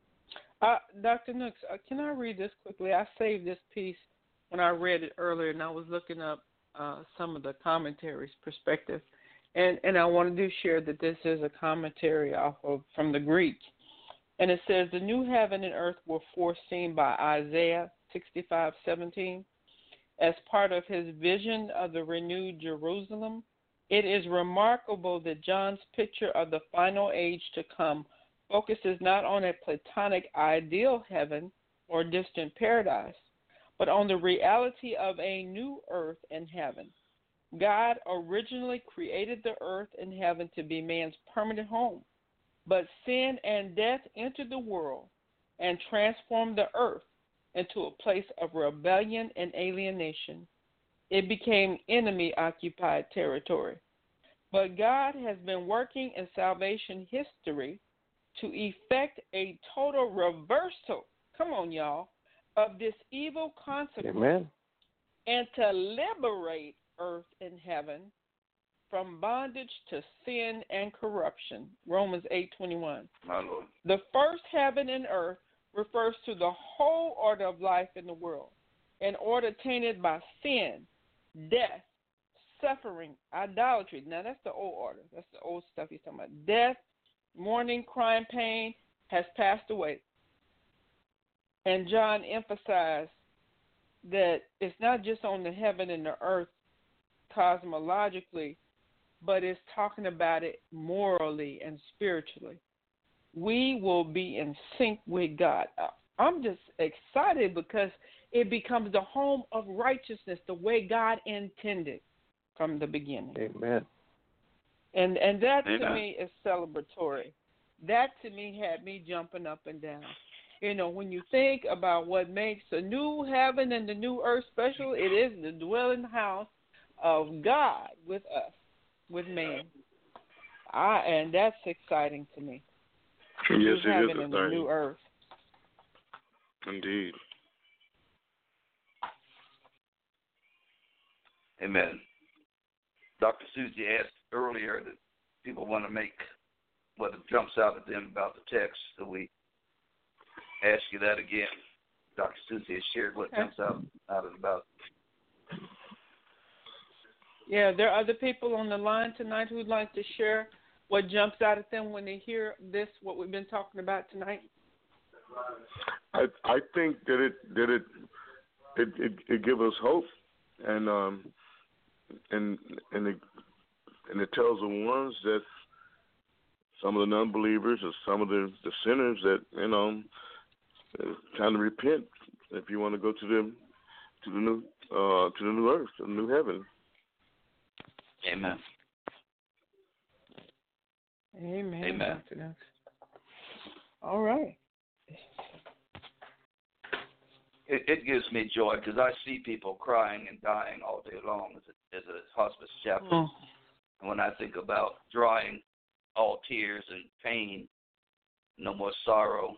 S3: Dr. Nooks, can I read this quickly? I saved this piece when I read it earlier, and I was looking up some of the commentaries' perspective. And I wanted to share that this is a commentary from the Greek. And it says, the new heaven and earth were foreseen by Isaiah 65:17 as part of his vision of the renewed Jerusalem. It is remarkable that John's picture of the final age to come focuses not on a platonic ideal heaven or distant paradise, but on the reality of a new earth and heaven. God originally created the earth and heaven to be man's permanent home, but sin and death entered the world and transformed the earth into a place of rebellion and alienation. It became enemy-occupied territory. But God has been working in salvation history to effect a total reversal, come on, y'all, of this evil consequence.
S4: Amen.
S3: And to liberate earth and heaven from bondage to sin and corruption. Romans 8:21.
S5: My Lord.
S3: The first heaven and earth refers to the whole order of life in the world, an order tainted by sin, death, suffering, idolatry. Now, that's the old order. That's the old stuff he's talking about. Death, mourning, crying, pain has passed away. And John emphasized that it's not just on the heaven and the earth cosmologically, but it's talking about it morally and spiritually. We will be in sync with God. I'm just excited because it becomes the home of righteousness the way God intended from the beginning.
S4: Amen.
S3: And that
S5: Amen.
S3: to me is celebratory. That to me had me jumping up and down. You know, when you think about what makes the new heaven and the new earth special, it is the dwelling house of God with us, with man. And that's exciting to me.
S6: Yes,
S3: new
S6: it is
S3: heaven and the
S6: exciting.
S3: new earth.
S6: Indeed.
S5: Amen. Dr. Susie asked earlier that people want to make what jumps out at them about the text, so we ask you that again. Dr. Susie has shared what jumps out and about.
S3: Yeah, there are other people on the line tonight who'd like to share what jumps out at them when they hear this, what we've been talking about tonight.
S6: I think that it gives us hope, and it tells the ones that some of the non-believers or some of the sinners that time to repent if you want to go to the new earth, the new heaven.
S5: Amen.
S3: Amen.
S5: Amen.
S3: Dr. Knox. All right.
S5: It gives me joy because I see people crying and dying all day long as a hospice chaplain. And when I think about drying all tears and pain, no more sorrow,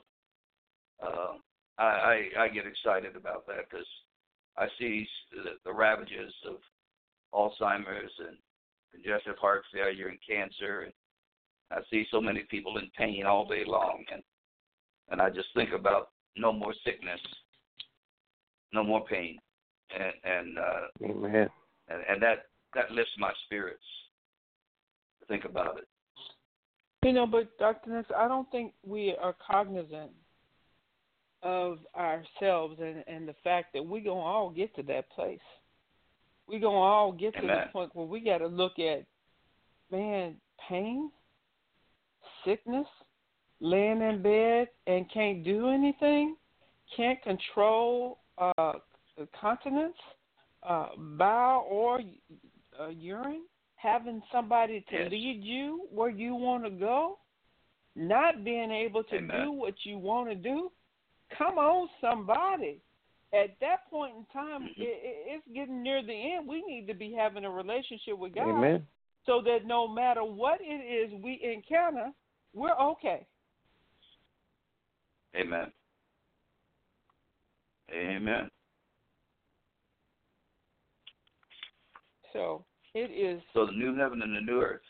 S5: I get excited about that because I see the ravages of Alzheimer's and congestive heart failure and cancer, and I see so many people in pain all day long, and I just think about no more sickness, no more pain, and
S4: Amen.
S5: And that lifts my spirits to think about it.
S3: You know, but Dr. Nix, I don't think we are cognizant of ourselves and the fact that we're going to all get to that place. We're going to all get to the point where we got to look at, man, pain, sickness, laying in bed and can't do anything, can't control continence, bowel or urine, having somebody to lead you where you want to go, not being able to do what you want to do. Come on, somebody. At that point in time, it's getting near the end. We need to be having a relationship with God so that no matter what it is we encounter, we're okay.
S5: Amen. Amen.
S3: So it is.
S5: So the new heaven and the new earth,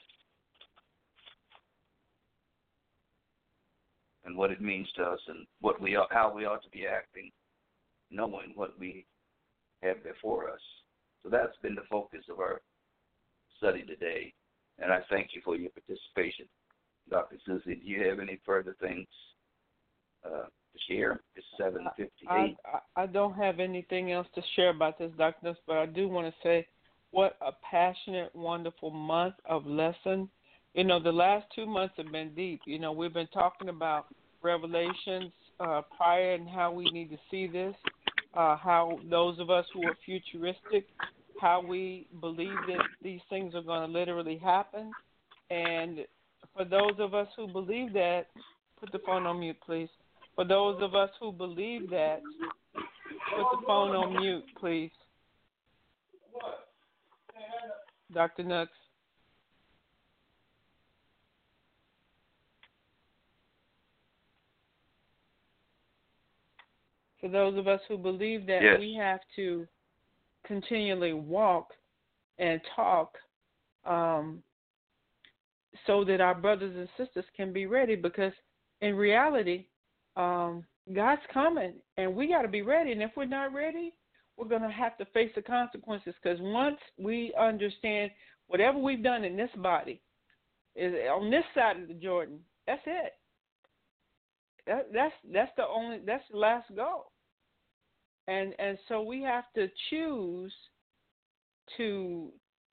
S5: and what it means to us, and how we ought to be acting, knowing what we have before us. So that's been the focus of our study today, and I thank you for your participation, Dr. Susie. Do you have any further things to share? It's 7:58.
S3: I don't have anything else to share about this, Dr. But I do want to say what a passionate, wonderful month of lesson. You know, the last 2 months have been deep. You know, we've been talking about Revelations prior and how we need to see this, how those of us who are futuristic, how we believe that these things are going to literally happen. And for those of us who believe that, put the phone on mute, please. For those of us who believe that, put the phone on mute, please. Dr. Nux. For those of us who believe that we have to continually walk and talk so that our brothers and sisters can be ready, because in reality, God's coming and we got to be ready. And if we're not ready, we're going to have to face the consequences, because once we understand whatever we've done in this body is on this side of the Jordan, that's it. That's the last go. And so we have to choose to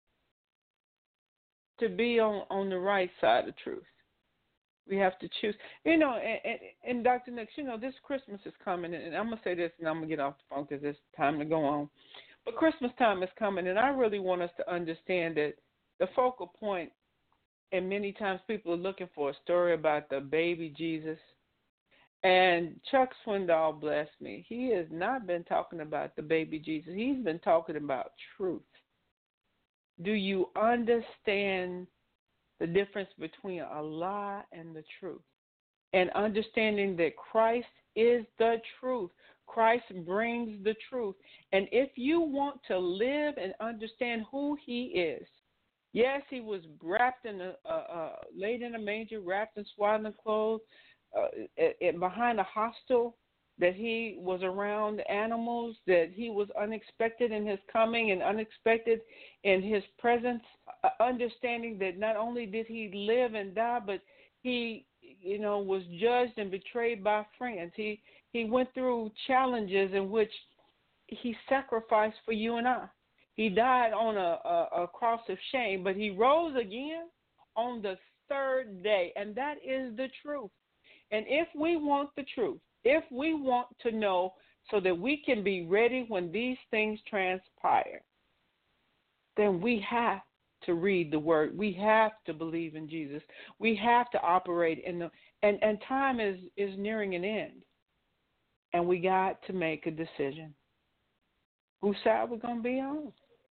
S3: be on the right side of truth. We have to choose. You know, and Dr. Nix, you know, this Christmas is coming, and I'm going to say this, and I'm going to get off the phone because it's time to go on. But Christmas time is coming, and I really want us to understand that the focal point, and many times people are looking for a story about the baby Jesus. And Chuck Swindoll, bless me, he has not been talking about the baby Jesus. He's been talking about truth. Do you understand the difference between a lie and the truth? And understanding that Christ is the truth. Christ brings the truth. And if you want to live and understand who he is, yes, he was wrapped in laid in a manger, wrapped in swaddling clothes, behind a hostel, that he was around animals, that he was unexpected in his coming and unexpected in his presence, understanding that not only did he live and die, but he, you know, was judged and betrayed by friends. He went through challenges in which he sacrificed for you and I. He died on a cross of shame, but he rose again on the third day, and that is the truth. And if we want the truth, if we want to know so that we can be ready when these things transpire, then we have to read the word. We have to believe in Jesus. We have to operate in the and time is nearing an end. And we got to make a decision. Whose side we're going to be on?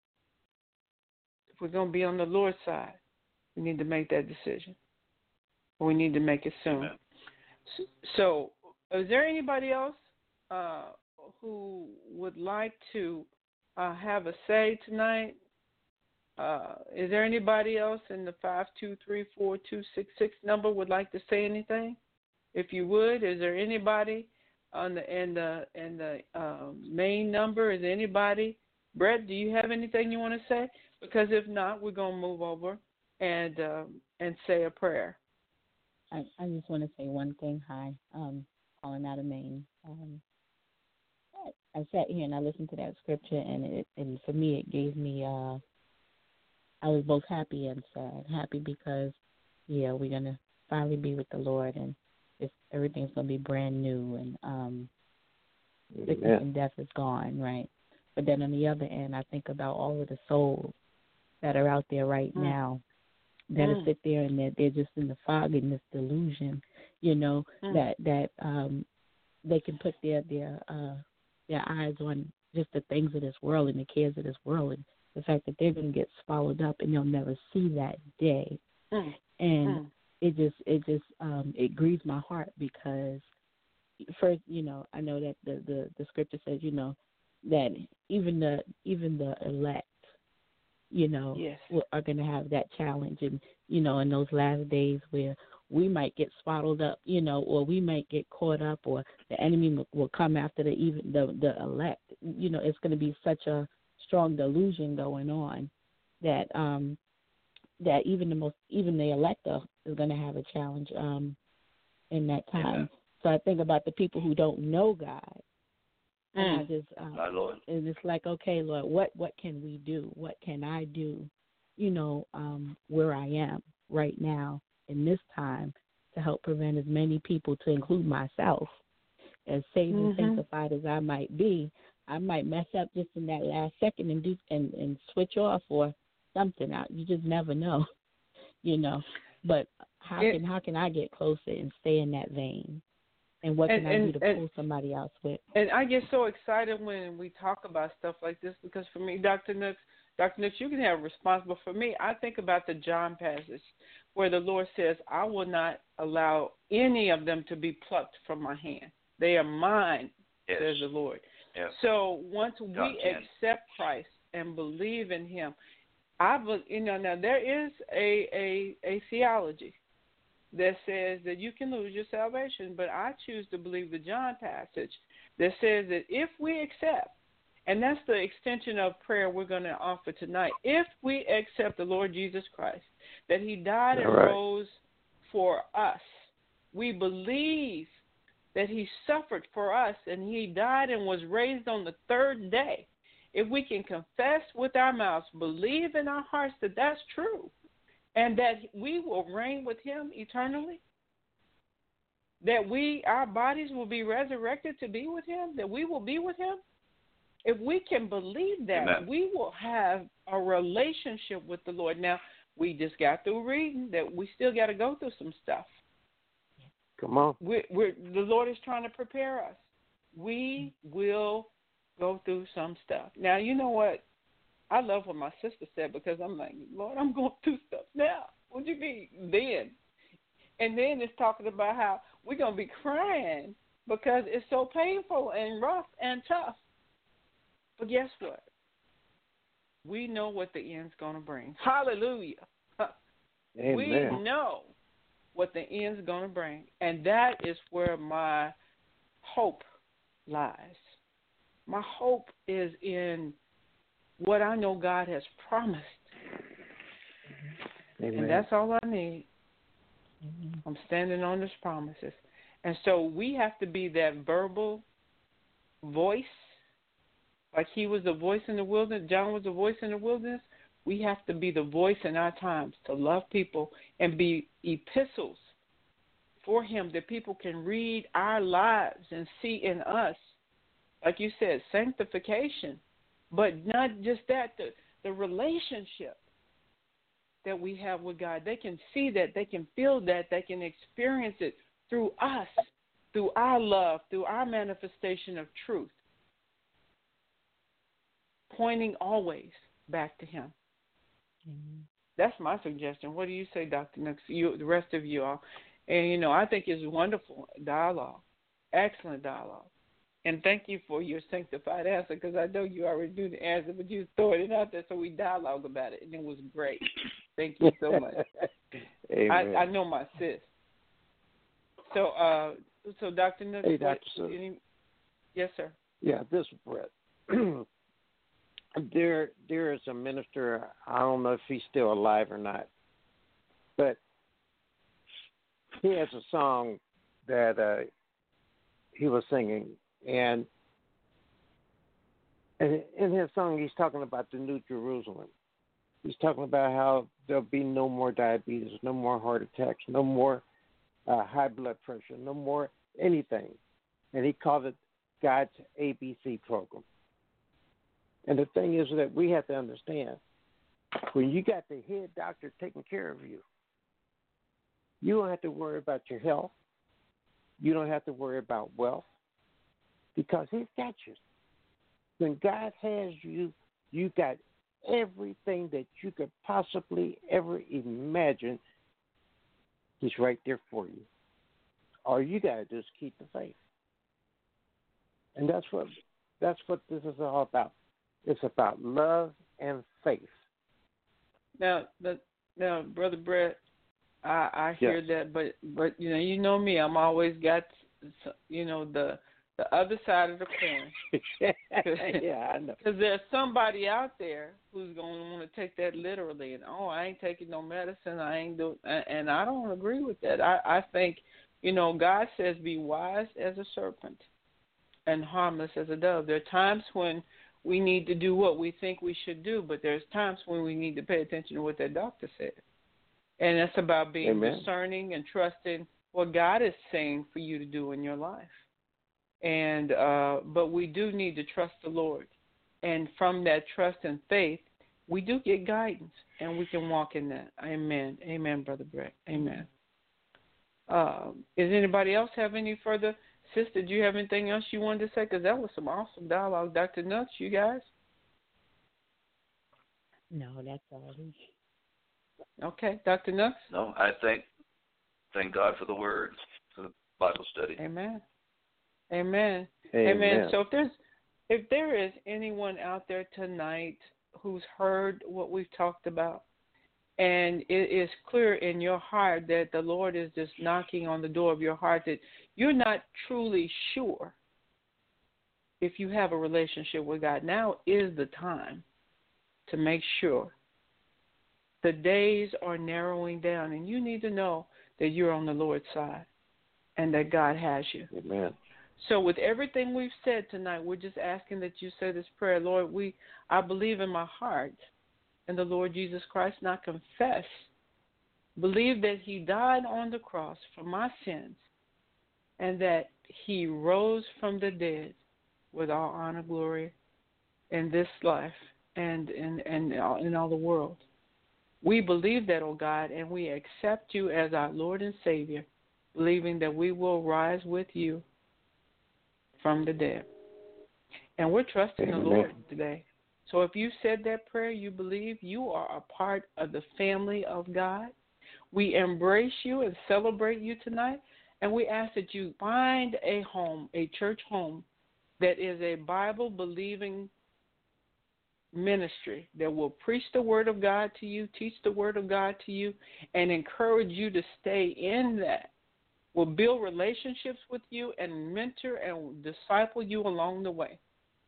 S3: If we're going to be on the Lord's side, we need to make that decision. Or we need to make it soon.
S5: Amen.
S3: So, is there anybody else who would like to have a say tonight? Is there anybody else in the 5234266 number would like to say anything? If you would, is there anybody on the main number? Is there anybody? Brett, do you have anything you want to say? Because if not, we're gonna move over and say a prayer.
S7: I just want to say one thing. Hi, calling out of Maine. I sat here and I listened to that scripture, and for me it gave me. I was both happy and sad. Happy because, we're gonna finally be with the Lord, and everything's gonna be brand new, and sickness and death is gone, right? But then on the other end, I think about all of the souls that are out there right now that sit there and they're just in the fog and this delusion, that they can put their eyes on just the things of this world and the cares of this world, and the fact that they're going to get swallowed up and they'll never see that day. And it just grieves my heart because first, I know that the scripture says, that even the elect,
S3: yes,
S7: are going to have that challenge, and in those last days where we might get swallowed up, or we might get caught up, or the enemy will come after the elect. It's going to be such a strong delusion going on that that even the elect is going to have a challenge in that time.
S5: Amen.
S7: So I think about the people who don't know God. And I just,
S5: my Lord.
S7: And it's like, okay, Lord, what can we do? What can I do, where I am right now in this time to help prevent as many people, to include myself, as saved and sanctified as I might be, I might mess up just in that last second and switch off or something out. You just never know, But how can I get closer and stay in that vein? And what can I do to pull somebody else with?
S3: And I get so excited when we talk about stuff like this because for me, Dr. Nooks, you can have a response. But for me, I think about the John passage where the Lord says, I will not allow any of them to be plucked from my hand. They are mine, says the Lord.
S5: Yes.
S3: So once we accept Christ and believe in him, now there is a theology that says that you can lose your salvation, but I choose to believe the John passage that says that if we accept, and that's the extension of prayer we're going to offer tonight, if we accept the Lord Jesus Christ, that he died and rose for us, we believe that he suffered for us and he died and was raised on the third day. If we can confess with our mouths, believe in our hearts that that's true, and that we will reign with him eternally, that our bodies will be resurrected to be with him, that we will be with him, if we can believe that,
S5: Amen.
S3: We will have a relationship with the Lord. Now, we just got through reading that we still got to go through some stuff.
S4: Come on.
S3: The Lord is trying to prepare us. We will go through some stuff. Now, you know what? I love what my sister said because I'm like, Lord, I'm going through stuff now. What do you mean then? And then it's talking about how we're going to be crying because it's so painful and rough and tough. But guess what? We know what the end's going to bring. Hallelujah.
S4: Amen.
S3: We know what the end's going to bring. And that is where my hope lies. My hope is in what I know God has promised.
S4: Amen.
S3: And that's all I need. I'm standing on his promises. And so we have to be that verbal voice, like he was the voice in the wilderness, John was the voice in the wilderness. We have to be the voice in our times to love people and be epistles for him that people can read our lives and see in us, like you said, sanctification. But not just that, the relationship that we have with God. They can see that. They can feel that. They can experience it through us, through our love, through our manifestation of truth, pointing always back to Him.
S7: Mm-hmm.
S3: That's my suggestion. What do you say, Dr. Nix? You, the rest of you all. And, I think it's wonderful dialogue, excellent dialogue. And thank you for your sanctified answer, because I know you already knew the answer, but you throwing it out there so we dialogue about it, and it was great. Thank you so much.
S4: Amen.
S3: I know my sis. So, Dr. Nix.
S4: Hey, Dr. Sue.
S3: Yes, sir.
S4: Yeah, this is Brett. There is a minister, I don't know if he's still alive or not, but he has a song that he was singing, and in his song he's talking about the New Jerusalem. He's talking about how there'll be no more diabetes, no more heart attacks, no more high blood pressure, no more anything. And he called it God's ABC program. And the thing is that we have to understand, when you got the head doctor taking care of you, you don't have to worry about your health. You don't have to worry about wealth, because He's got you. When God has you, you got everything that you could possibly ever imagine. He's right there for you. All you got to do is keep the faith. And that's what this is all about. It's about love and faith. Now,
S3: Brother Brett, I hear that, but you know me, I'm always got the other side of the coin.
S4: Yeah, I know.
S3: Because there's somebody out there who's going to want to take that literally, and I ain't taking no medicine, and I don't agree with that. I think, God says, be wise as a serpent and harmless as a dove. There are times when we need to do what we think we should do, but there's times when we need to pay attention to what that doctor said. And that's about being
S4: Amen.
S3: discerning and trusting what God is saying for you to do in your life. And but we do need to trust the Lord. And from that trust and faith, we do get guidance, and we can walk in that. Amen. Amen, Brother Brett. Amen. Does anybody else have any further? Sister, do you have anything else you wanted to say? Because that was some awesome dialogue. Dr. Nuts, you guys?
S7: No, that's all.
S3: Okay. Dr. Nuts?
S5: No, I thank God for the word, for the Bible study.
S3: Amen. Amen.
S4: Amen.
S3: Amen. So if there is anyone out there tonight who's heard what we've talked about, and it is clear in your heart that the Lord is just knocking on the door of your heart, that you're not truly sure if you have a relationship with God, now is the time to make sure. The days are narrowing down, and you need to know that you're on the Lord's side and that God has you.
S4: Amen.
S3: So with everything we've said tonight, we're just asking that you say this prayer. Lord, I believe in my heart in the Lord Jesus Christ, and I confess, believe that He died on the cross for my sins, and that He rose from the dead with all honor, glory in this life and in all the world. We believe that, oh God, and we accept You as our Lord and Savior, believing that we will rise with You from the dead. And we're trusting
S4: Amen.
S3: the Lord today. So if you said that prayer, you believe you are a part of the family of God. We embrace you and celebrate you tonight, and we ask that you find a home, a church home, that is a Bible-believing ministry that will preach the Word of God to you, teach the Word of God to you, and encourage you to stay in that. Will build relationships with you and mentor and disciple you along the way.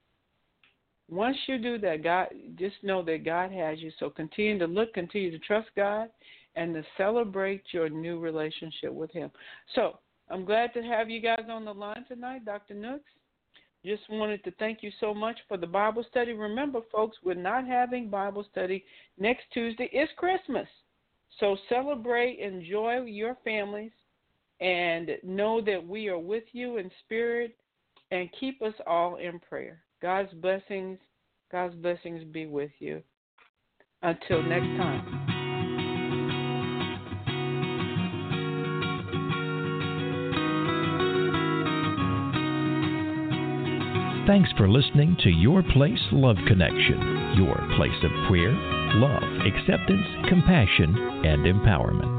S3: Once you do that, God, just know that God has you. So continue to trust God, and to celebrate your new relationship with Him. So I'm glad to have you guys on the line tonight, Dr. Nooks. Just wanted to thank you so much for the Bible study. Remember, folks, we're not having Bible study next Tuesday. It's Christmas. So celebrate, enjoy your families, and know that we are with you in spirit, and keep us all in prayer. God's blessings be with you. Until next time.
S2: Thanks for listening to Your Place Love Connection, your place of prayer, love, acceptance, compassion, and empowerment.